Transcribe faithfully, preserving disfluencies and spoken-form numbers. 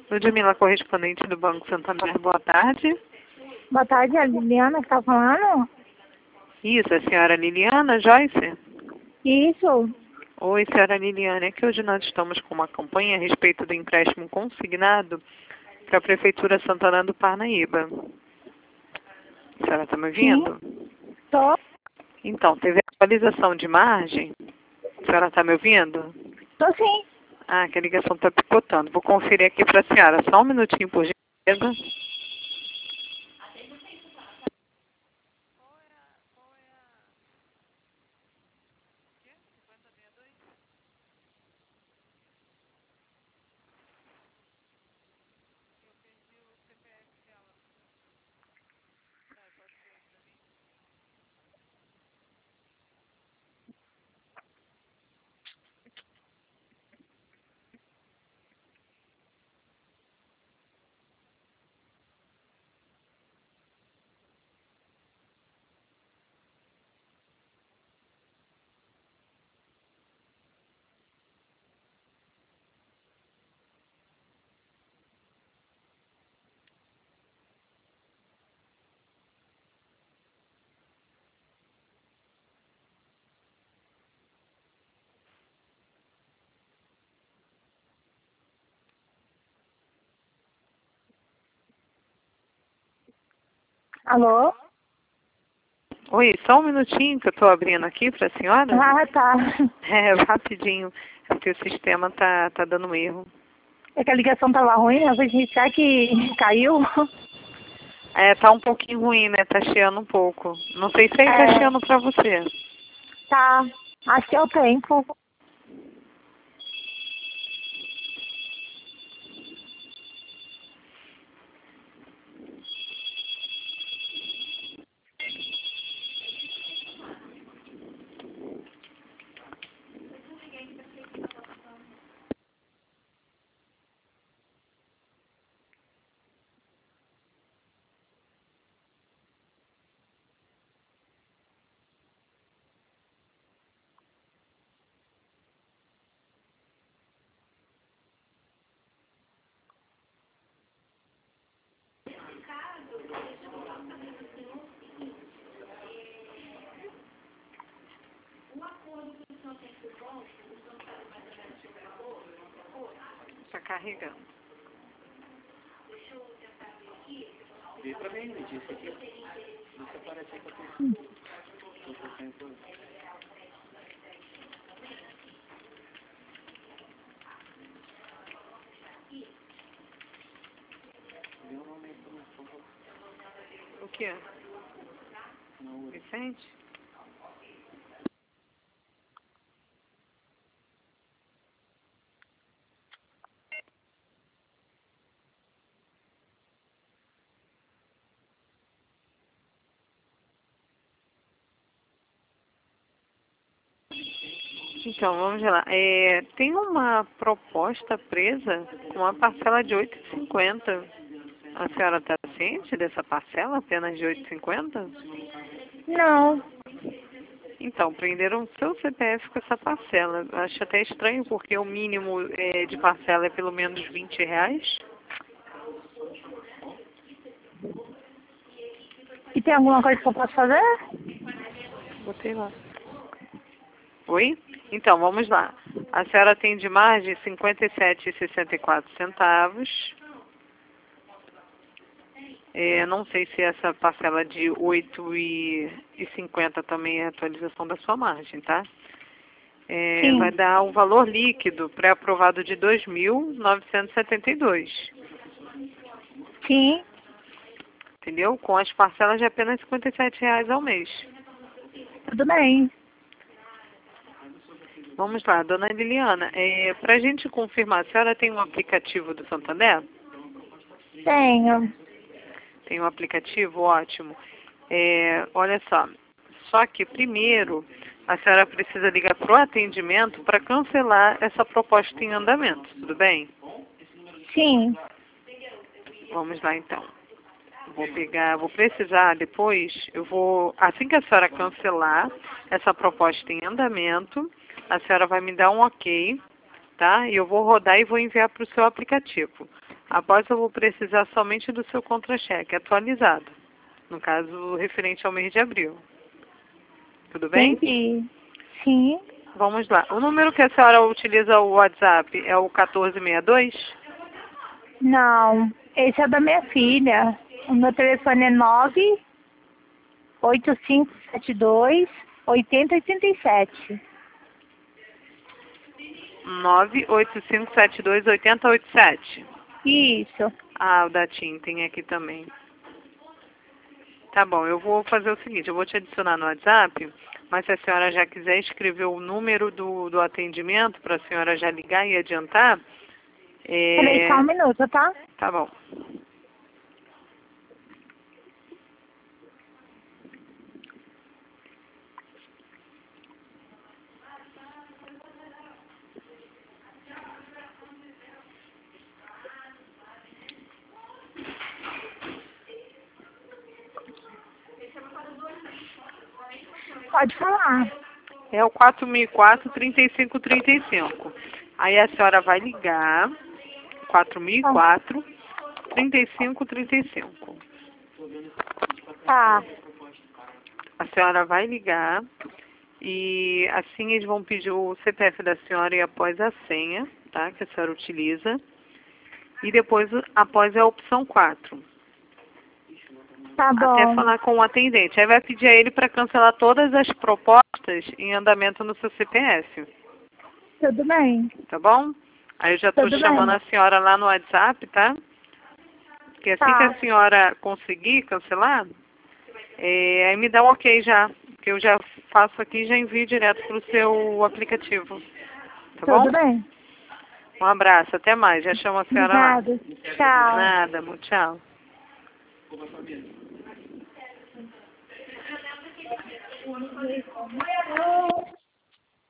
Ludmila, correspondente do Banco Santander, boa tarde. Boa tarde, é a Liliana que está falando? Isso, a senhora Liliana Joyce? Isso. Oi, senhora Liliana, é que hoje nós estamos com uma campanha a respeito do empréstimo consignado para a Prefeitura Santana do Parnaíba. A senhora está me ouvindo? Sim. Tô. Então, teve atualização de margem? A senhora está me ouvindo? Tô sim. Ah, que a ligação está picotando. Vou conferir aqui para a senhora. Só um minutinho, por gentileza. Alô? Oi, só um minutinho que eu estou abrindo aqui para a senhora. Ah, tá. É, rapidinho, porque o sistema tá, tá dando erro. É que a ligação tava ruim, eu vou iniciar que caiu. É, tá um pouquinho ruim, né? Tá chiando um pouco. Não sei se aí tá É, chiando pra você. tá. Acho que é o tempo. Tá carregando. Vê pra mim, me disse aqui. Isso aparece aí pra você. Dê um nome aí pra mim, por favor. O quê? Não, Vicente? Então, vamos lá. É, tem uma proposta presa com uma parcela de oito e cinquenta. A senhora está ciente dessa parcela, apenas de oito e cinquenta? Não. Então, prenderam seu C P F com essa parcela. Acho até estranho, porque o mínimo é, de parcela é pelo menos vinte reais. E tem alguma coisa que eu posso fazer? Botei lá. Oi? Então, vamos lá. A senhora tem de margem cinquenta e sete reais e sessenta e quatro centavos. É, não sei se essa parcela de oito e cinquenta também é atualização da sua margem, tá? É, vai Sim. dar o valor líquido pré-aprovado de dois mil novecentos e setenta e dois. Sim. Entendeu? Com as parcelas de apenas cinquenta e sete reais ao mês. Tudo bem. Vamos lá, dona Liliana, é, para a gente confirmar, a senhora tem um aplicativo do Santander? Tenho. Tem um aplicativo? Ótimo. É, olha só, só que primeiro a senhora precisa ligar para o atendimento para cancelar essa proposta em andamento, tudo bem? Sim. Vamos lá então. Vou pegar, vou precisar depois, eu vou, assim que a senhora cancelar essa proposta em andamento, a senhora vai me dar um ok, tá? E eu vou rodar e vou enviar para o seu aplicativo. Após, eu vou precisar somente do seu contra-cheque atualizado. No caso, referente ao mês de abril. Tudo bem? Entendi. Sim. Vamos lá. O número que a senhora utiliza o WhatsApp é o quatorze sessenta e dois? Não, esse é da minha filha. O meu telefone é nove oito cinco sete dois oito zero oito sete. nove oito cinco sete dois oito zero oito sete. Isso. Ah, o da TIM tem aqui também. Tá bom, eu vou fazer o seguinte, eu vou te adicionar no WhatsApp, mas se a senhora já quiser escrever o número do, do atendimento para a senhora já ligar e adiantar... É... Peraí, só um minuto, tá? Tá bom. Pode falar. É o quatro mil e quatro, trinta e cinco trinta e cinco. Aí a senhora vai ligar, quatro mil e quatro, trinta e cinco trinta e cinco. Tá. A senhora vai ligar e assim eles vão pedir o C P F da senhora e após a senha, tá? Que a senhora utiliza. E depois, após a opção quatro. Tá bom. Até falar com o atendente. Aí vai pedir a ele para cancelar todas as propostas em andamento no seu C P F. Tudo bem. Tá bom? Aí eu já estou Tudo chamando bem. a senhora lá no WhatsApp, tá? Porque assim Tá. que a senhora conseguir cancelar, é, aí me dá um ok já. Que eu já faço aqui e já envio direto para o seu aplicativo. Tá bom? Tudo bem. Um abraço, até mais. Já chamo a senhora lá. Obrigada. Tchau. Nada, amor. Tchau. Tchau.